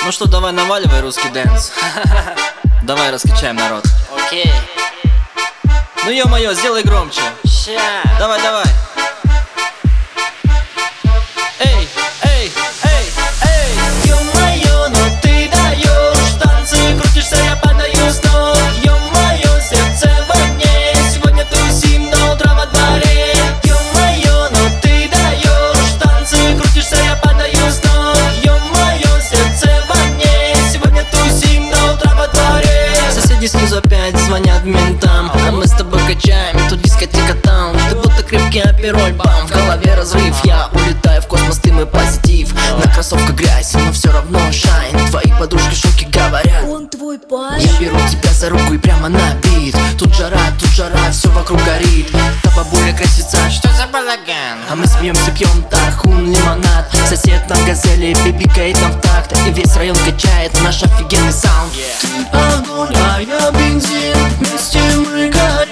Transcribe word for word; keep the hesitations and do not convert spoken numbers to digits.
Ну что, давай наваливай русский дэнс. Давай раскачаем народ. Окей. Ну ё-моё, сделай громче. Ща. Давай, давай. Эй, эй, эй, эй. Ё-моё, ну ты даешь. Танцы крутишься, я падаю с ног. Ё-моё, сердце в огне. Сегодня тусим до утра во дворе. Ё-моё, ну ты даешь. Танцы крутишься, я падаю с ног. Ё-моё, сердце в огне. Сегодня тусим до утра во дворе. Соседи снизу опять звонят ментам, а мы с тобой качаем, тут дискотека там. Ты будто крепкий апероль, бам, в голове разрыв. Я улетаю в космос, ты мой позитив. На кроссовках грязь, но все равно шайн. Твои подружки в шоке говорят: он твой парень. я беру тебя за руку и прямо на бит. Тут жара, тут жара, все вокруг горит. Та бабуля красится, Что за балаган? а мы смеемся, пьем тархун, лимонад. Сосед на газели бибикает нам в такт. И весь район качает наш офигенный саунд. Огонь, а я бензин. Вместе мы горим.